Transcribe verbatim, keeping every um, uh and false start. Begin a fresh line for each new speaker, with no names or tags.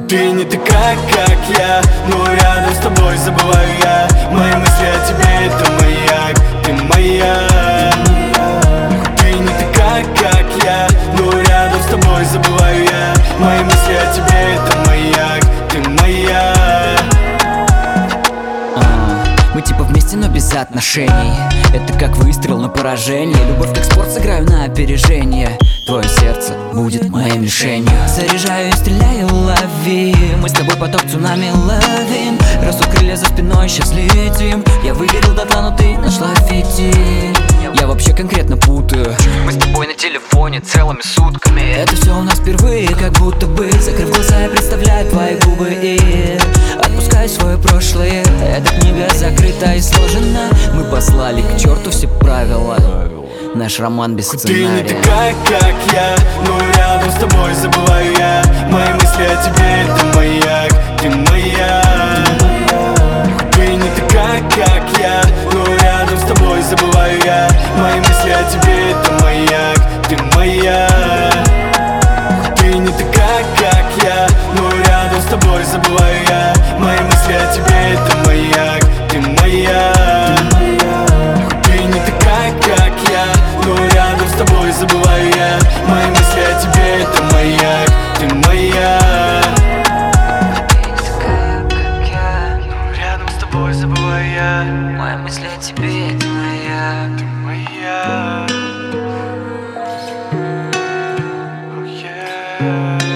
Ты не такая, как я, но рядом с тобой забываю я. Мои мысли о тебе — это маяк, ты моя. Ты не такая, как я, но рядом с тобой забываю я. Мои мысли о тебе — это маяк, ты моя.
Мы типа вместе, но без отношений. Это как выстрел на поражение. Любовь как спорт, сыграю на опережение. Твое сердце будет моей мишенью. Заряжаю и стреляю, лови. Мы с тобой поток цунами ловим. Растут крылья за спиной, сейчас летим. Я выгорел дотла, но ты нашла фитиль. Я вообще конкретно путаю. Мы с тобой на телефоне целыми сутками. Это все у нас впервые, как будто бы. Закрыв глаза, я представляю твои губы и отпускаю свое прошлое. Эта книга закрыта и сложена. Мы послали к черту все правила. Наш роман без сценария.
Ты не такая, как я, но рядом с тобой забываю я. Мои мысли о тебе — это маяк, ты моя. Ты не такая, как я, но рядом с тобой забываю я. Мои мысли о тебе — это маяк, ты моя. Ты не такая, как я, но рядом с тобой забываю я. Мои мысли о тебе — это маяк, ты моя. Ты не такая, как я, но рядом с тобой забываю я. Мои мысли о тебе — это маяк, ты моя.
Ты не такая, как я,
Но рядом с тобой забываю я.
мои мысли о тебе — это моя.
Ты моя. Oh, yeah.